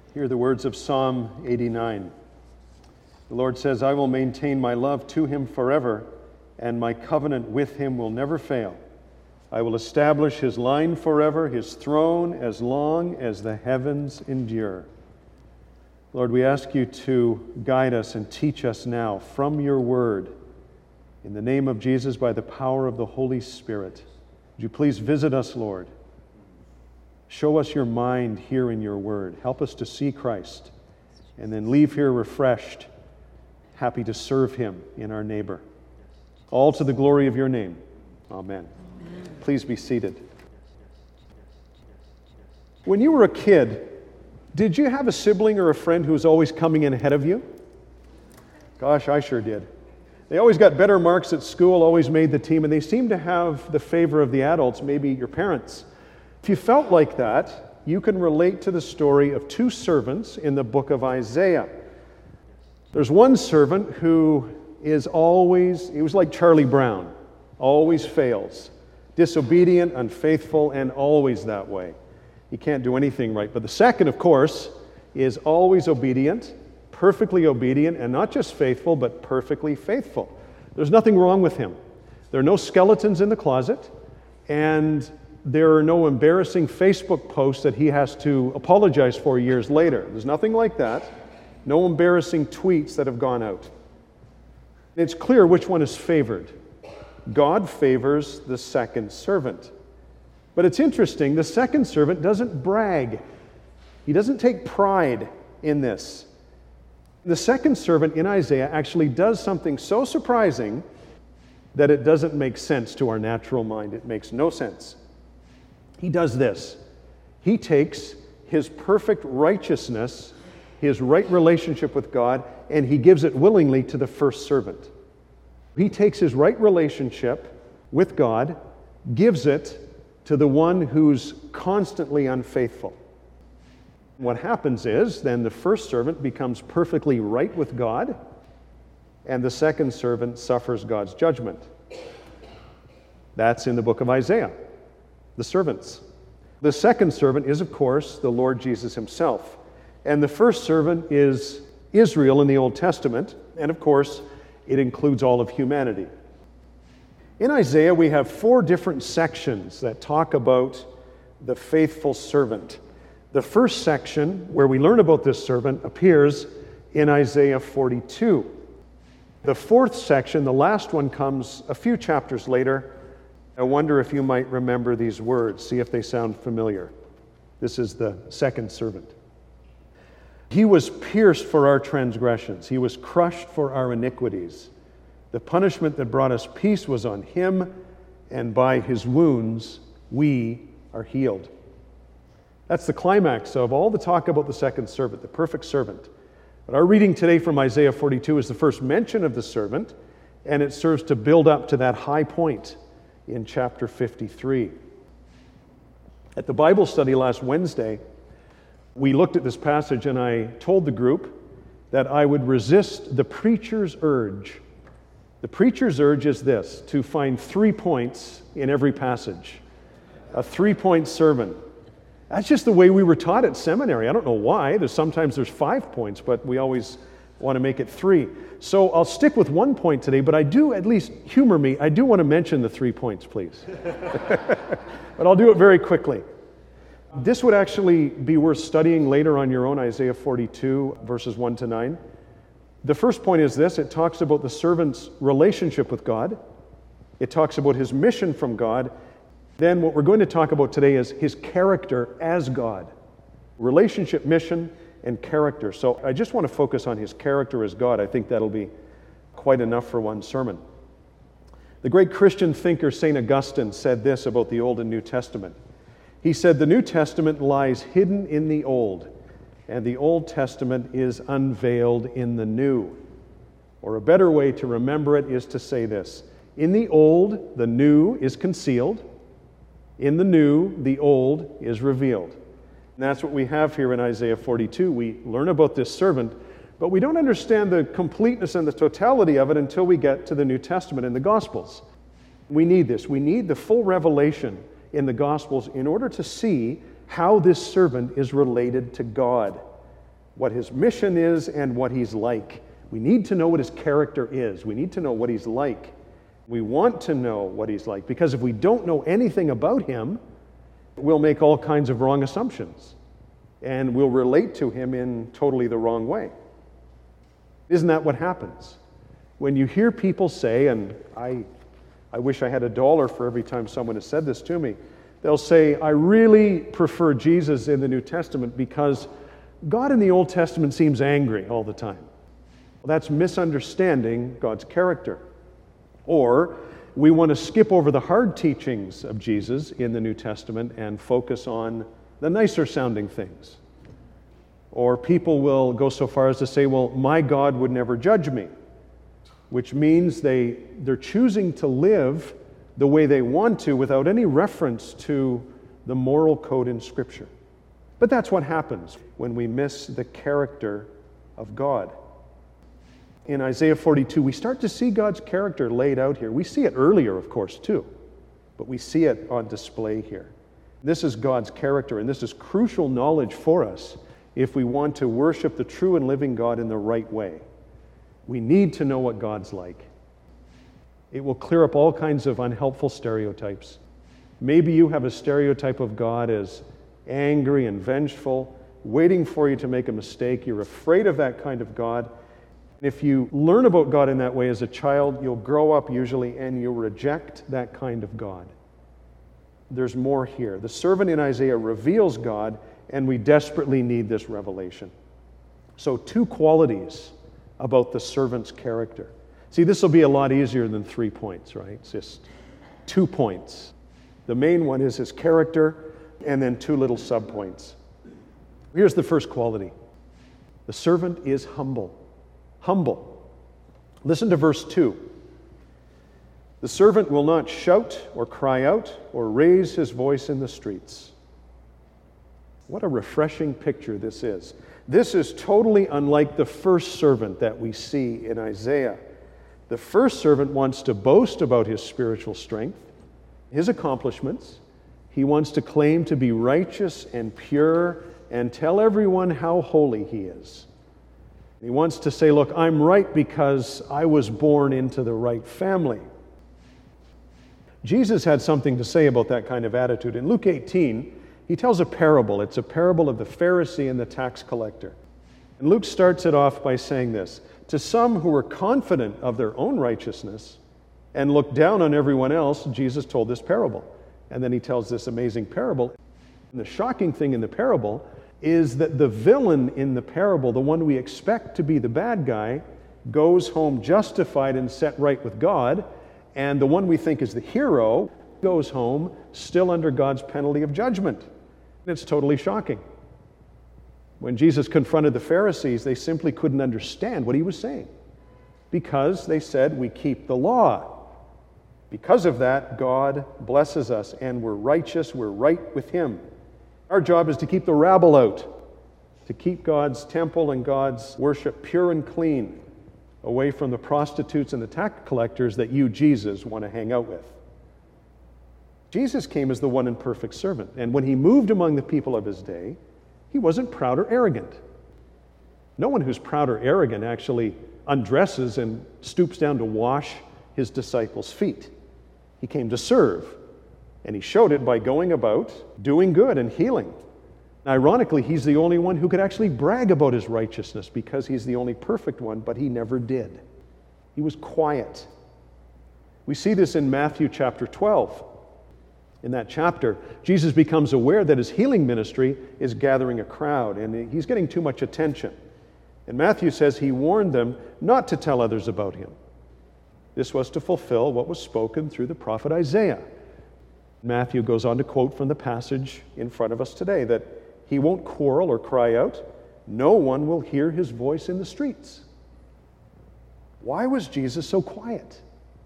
Hear the words of Psalm 89. The Lord says, I will maintain my love to him forever, and my covenant with him will never fail. I will establish his line forever, his throne as long as the heavens endure. Lord, we ask you to guide us and teach us now from your word. In the name of Jesus, by the power of the Holy Spirit, would you please visit us, Lord? Show us your mind here in your word. Help us to see Christ and then leave here refreshed, happy to serve him in our neighbor. All to the glory of your name. Amen. Please be seated. When you were a kid, did you have a sibling or a friend who was always coming in ahead of you? Gosh, I sure did. They always got better marks at school, always made the team, and they seemed to have the favor of the adults, maybe your parents. If you felt like that, you can relate to the story of two servants in the book of Isaiah. There's one servant who is always, he was like Charlie Brown, always fails. Disobedient, unfaithful, and always that way. He can't do anything right. But the second, of course, is always obedient, perfectly obedient, and not just faithful, but perfectly faithful. There's nothing wrong with him. There are no skeletons in the closet, and there are no embarrassing Facebook posts that he has to apologize for years later. There's nothing like that. No embarrassing tweets that have gone out. It's clear which one is favored. God favors the second servant. But it's interesting, the second servant doesn't brag. He doesn't take pride in this. The second servant in Isaiah actually does something so surprising that it doesn't make sense to our natural mind. It makes no sense. He does this. He takes his perfect righteousness, his right relationship with God, and he gives it willingly to the first servant. He takes his right relationship with God, gives it to the one who's constantly unfaithful. What happens is, then the first servant becomes perfectly right with God, and the second servant suffers God's judgment. That's in the book of Isaiah. The servants. The second servant is, of course, the Lord Jesus himself. And the first servant is Israel in the Old Testament, and of course, it includes all of humanity. In Isaiah, we have 4 different sections that talk about the faithful servant. The first section, where we learn about this servant, appears in Isaiah 42. The fourth section, the last one, comes a few chapters later. I wonder if you might remember these words, see if they sound familiar. This is the second servant. He was pierced for our transgressions. He was crushed for our iniquities. The punishment that brought us peace was on him, and by his wounds we are healed. That's the climax of all the talk about the second servant, the perfect servant. But our reading today from Isaiah 42 is the first mention of the servant, and it serves to build up to that high point in chapter 53. At the Bible study last Wednesday, we looked at this passage, and I told the group that I would resist the preacher's urge. The preacher's urge is this, to find 3 points in every passage. A 3-point sermon. That's just the way we were taught at seminary. I don't know why. Sometimes there's 5 points, but we always want to make it 3. So I'll stick with 1 point today, but I do, at least humor me, I do want to mention the 3 points, please. But I'll do it very quickly. This would actually be worth studying later on your own, Isaiah 42, verses 1 to 9. The first point is this. It talks about the servant's relationship with God. It talks about his mission from God. Then what we're going to talk about today is his character as God. Relationship, mission, and character. So I just want to focus on his character as God. I think that'll be quite enough for one sermon. The great Christian thinker St. Augustine said this about the Old and New Testament. He said, the New Testament lies hidden in the Old, and the Old Testament is unveiled in the New. Or a better way to remember it is to say this. In the Old, the New is concealed. In the New, the Old is revealed. And that's what we have here in Isaiah 42. We learn about this servant, but we don't understand the completeness and the totality of it until we get to the New Testament and the Gospels. We need this. We need the full revelation in the Gospels in order to see how this servant is related to God. what his mission is and what he's like. We need to know what his character is. We need to know what he's like. We want to know what he's like, because if we don't know anything about him, we'll make all kinds of wrong assumptions, and we'll relate to him in totally the wrong way. Isn't that what happens? When you hear people say, and I wish I had $1 for every time someone has said this to me, they'll say, I really prefer Jesus in the New Testament because God in the Old Testament seems angry all the time. Well, that's misunderstanding God's character. Or we want to skip over the hard teachings of Jesus in the New Testament and focus on the nicer sounding things. Or people will go so far as to say, well, my God would never judge me, which means they're choosing to live the way they want to without any reference to the moral code in Scripture. But that's what happens when we miss the character of God. In Isaiah 42, we start to see God's character laid out here. We see it earlier, of course, too, but we see it on display here. This is God's character, and this is crucial knowledge for us if we want to worship the true and living God in the right way. We need to know what God's like. It will clear up all kinds of unhelpful stereotypes. Maybe you have a stereotype of God as angry and vengeful, waiting for you to make a mistake. You're afraid of that kind of God. If you learn about God in that way as a child, you'll grow up usually and you'll reject that kind of God. There's more here. The servant in Isaiah reveals God, and we desperately need this revelation. So 2 qualities about the servant's character. See, this will be a lot easier than 3 points, right? It's just 2 points. The main one is his character, and then 2 little subpoints. Here's the first quality. The servant is humble. Humble. Listen to verse 2. The servant will not shout or cry out or raise his voice in the streets. What a refreshing picture this is. This is totally unlike the first servant that we see in Isaiah. The first servant wants to boast about his spiritual strength, his accomplishments. He wants to claim to be righteous and pure and tell everyone how holy he is. He wants to say, look, I'm right because I was born into the right family. Jesus had something to say about that kind of attitude. In Luke 18, he tells a parable. It's a parable of the Pharisee and the tax collector. And Luke starts it off by saying this: to some who were confident of their own righteousness and looked down on everyone else, Jesus told this parable. And then he tells this amazing parable. And the shocking thing in the parable is that the villain in the parable, the one we expect to be the bad guy, goes home justified and set right with God, and the one we think is the hero goes home still under God's penalty of judgment. And it's totally shocking. When Jesus confronted the Pharisees, they simply couldn't understand what he was saying because they said, we keep the law. Because of that, God blesses us and we're righteous, we're right with him. Our job is to keep the rabble out, to keep God's temple and God's worship pure and clean, away from the prostitutes and the tax collectors that you, Jesus, want to hang out with. Jesus came as the one and perfect servant, and when he moved among the people of his day, he wasn't proud or arrogant. No one who's proud or arrogant actually undresses and stoops down to wash his disciples' feet. He came to serve. And he showed it by going about doing good and healing. Ironically, he's the only one who could actually brag about his righteousness because he's the only perfect one, but he never did. He was quiet. We see this in Matthew chapter 12. In that chapter, Jesus becomes aware that his healing ministry is gathering a crowd, and he's getting too much attention. And Matthew says he warned them not to tell others about him. This was to fulfill what was spoken through the prophet Isaiah. Matthew goes on to quote from the passage in front of us today that he won't quarrel or cry out. No one will hear his voice in the streets. Why was Jesus so quiet?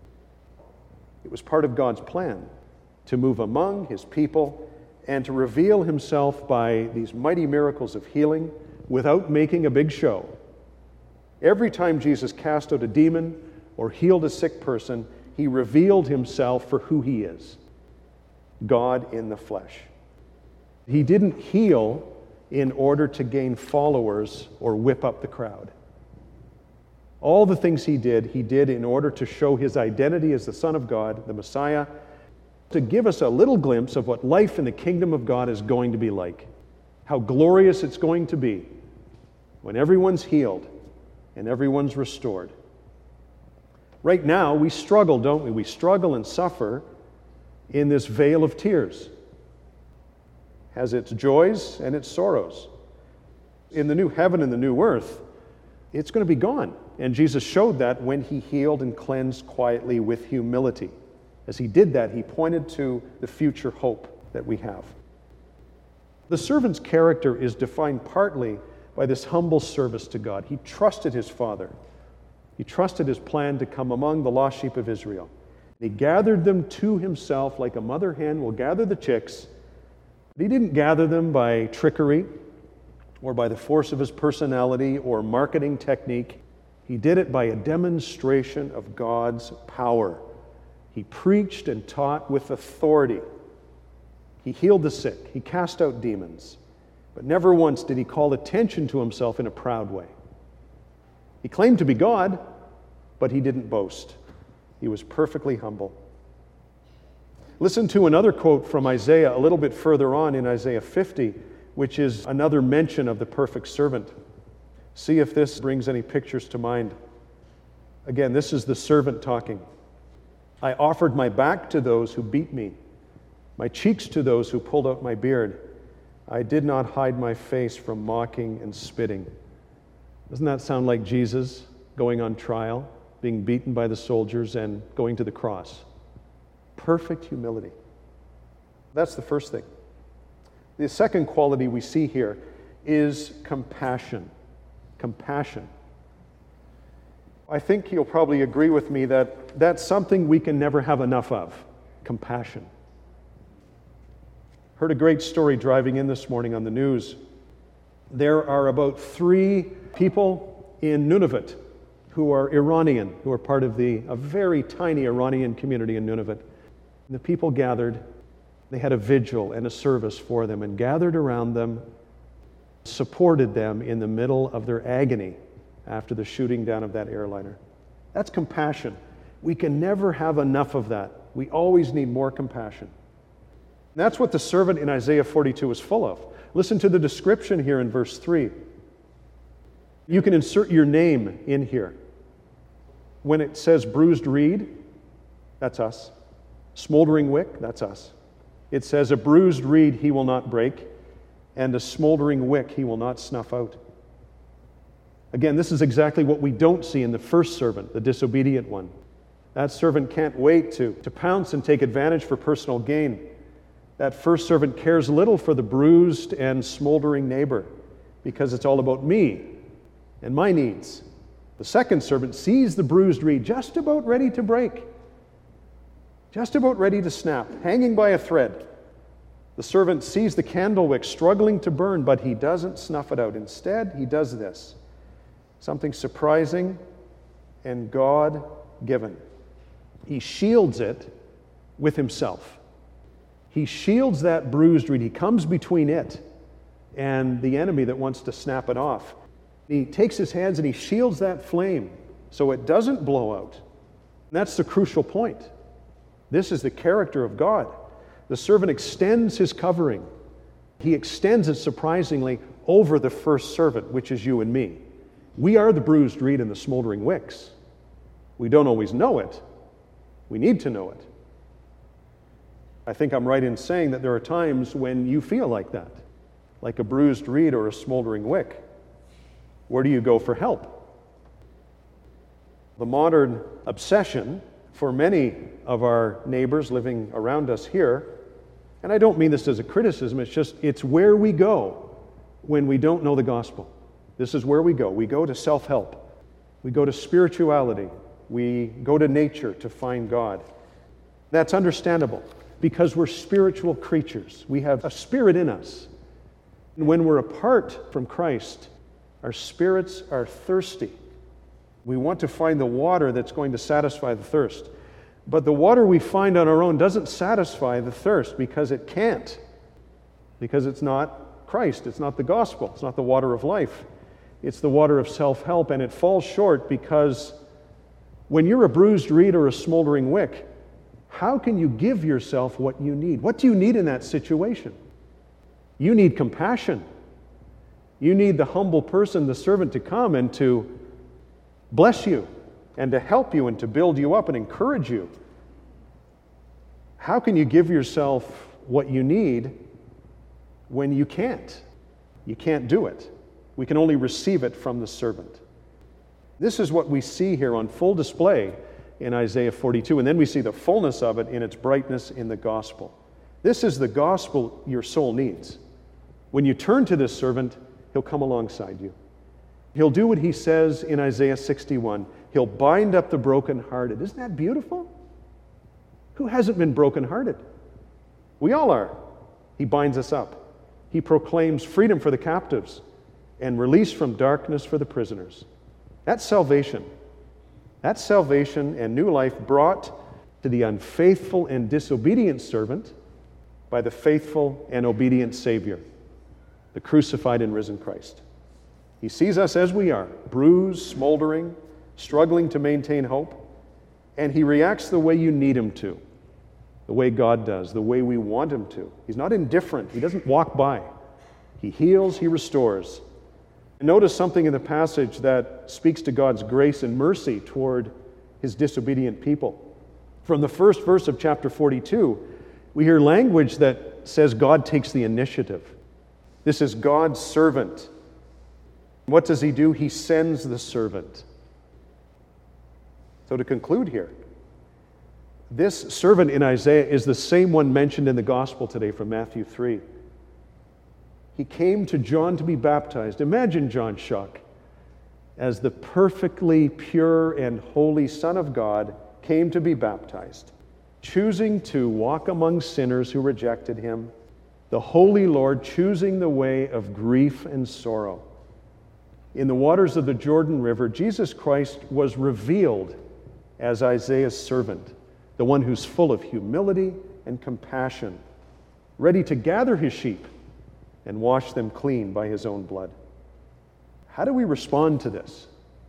It was part of God's plan to move among his people and to reveal himself by these mighty miracles of healing without making a big show. Every time Jesus cast out a demon or healed a sick person, he revealed himself for who he is. God in the flesh. He didn't heal in order to gain followers or whip up the crowd. All the things he did in order to show his identity as the Son of God, the Messiah, to give us a little glimpse of what life in the kingdom of God is going to be like, how glorious it's going to be when everyone's healed and everyone's restored. Right now, we struggle, don't we? We struggle and suffer in this vale of tears. Has its joys and its sorrows. In the new heaven and the new earth, it's going to be gone. And Jesus showed that when he healed and cleansed quietly with humility. As he did that, he pointed to the future hope that we have. The servant's character is defined partly by this humble service to God. He trusted his Father. He trusted his plan to come among the lost sheep of Israel. He gathered them to himself like a mother hen will gather the chicks. But he didn't gather them by trickery or by the force of his personality or marketing technique. He did it by a demonstration of God's power. He preached and taught with authority. He healed the sick. He cast out demons. But never once did he call attention to himself in a proud way. He claimed to be God, but he didn't boast. He was perfectly humble. Listen to another quote from Isaiah a little bit further on in Isaiah 50, which is another mention of the perfect servant. See if this brings any pictures to mind. Again, this is the servant talking. I offered my back to those who beat me, my cheeks to those who pulled out my beard. I did not hide my face from mocking and spitting. Doesn't that sound like Jesus going on trial, being beaten by the soldiers and going to the cross? Perfect humility. That's the first thing. The second quality we see here is compassion. Compassion. I think you'll probably agree with me that that's something we can never have enough of. Compassion. Heard a great story driving in this morning on the news. There are about 3 people in Nunavut who are Iranian, who are part of a very tiny Iranian community in Nunavut. And the people gathered, they had a vigil and a service for them, and gathered around them, supported them in the middle of their agony after the shooting down of that airliner. That's compassion. We can never have enough of that. We always need more compassion. That's what the servant in Isaiah 42 is full of. Listen to the description here in verse 3. You can insert your name in here. When it says bruised reed, that's us. Smoldering wick, that's us. It says a bruised reed he will not break, and a smoldering wick he will not snuff out. Again, this is exactly what we don't see in the first servant, the disobedient one. That servant can't wait to pounce and take advantage for personal gain. That first servant cares little for the bruised and smoldering neighbor because it's all about me and my needs. The second servant sees the bruised reed just about ready to break, just about ready to snap, hanging by a thread. The servant sees the candle wick struggling to burn, but he doesn't snuff it out. Instead, he does this. Something surprising and God-given. He shields it with himself. He shields that bruised reed. He comes between it and the enemy that wants to snap it off. He takes his hands and he shields that flame so it doesn't blow out. And that's the crucial point. This is the character of God. The servant extends his covering. He extends it surprisingly over the first servant, which is you and me. We are the bruised reed and the smoldering wicks. We don't always know it. We need to know it. I think I'm right in saying that there are times when you feel like that, like a bruised reed or a smoldering wick. Where do you go for help? The modern obsession for many of our neighbors living around us here, and I don't mean this as a criticism, it's where we go when we don't know the gospel. This is where we go. We go to self-help. We go to spirituality. We go to nature to find God. That's understandable because we're spiritual creatures. We have a spirit in us. And when we're apart from Christ, our spirits are thirsty. We want to find the water that's going to satisfy the thirst. But the water we find on our own doesn't satisfy the thirst because it can't. Because it's not Christ. It's not the gospel. It's not the water of life. It's the water of self-help, and it falls short because when you're a bruised reed or a smoldering wick, how can you give yourself what you need? What do you need in that situation? You need compassion. You need the humble person, the servant, to come and to bless you and to help you and to build you up and encourage you. How can you give yourself what you need when you can't? You can't do it. We can only receive it from the servant. This is what we see here on full display in Isaiah 42, and then we see the fullness of it in its brightness in the gospel. This is the gospel your soul needs. When you turn to this servant, he'll come alongside you. He'll do what he says in Isaiah 61. He'll bind up the brokenhearted. Isn't that beautiful? Who hasn't been brokenhearted? We all are. He binds us up. He proclaims freedom for the captives and release from darkness for the prisoners. That's salvation. That's salvation and new life brought to the unfaithful and disobedient servant by the faithful and obedient Savior, the crucified and risen Christ. He sees us as we are, bruised, smoldering, struggling to maintain hope, and he reacts the way you need him to, the way God does, the way we want him to. He's not indifferent. He doesn't walk by. He heals, he restores. And notice something in the passage that speaks to God's grace and mercy toward his disobedient people. From the first verse of chapter 42, we hear language that says God takes the initiative. This is God's servant. What does he do? He sends the servant. So to conclude here, this servant in Isaiah is the same one mentioned in the gospel today from Matthew 3. He came to John to be baptized. Imagine John's shock as the perfectly pure and holy Son of God came to be baptized, choosing to walk among sinners who rejected him, the Holy Lord choosing the way of grief and sorrow. In the waters of the Jordan River, Jesus Christ was revealed as Isaiah's servant, the one who's full of humility and compassion, ready to gather his sheep and wash them clean by his own blood. How do we respond to this?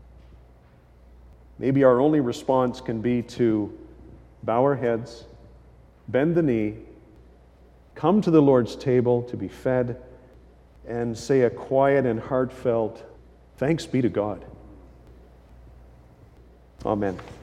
Maybe our only response can be to bow our heads, bend the knee, come to the Lord's table to be fed, and say a quiet and heartfelt, "Thanks be to God." Amen.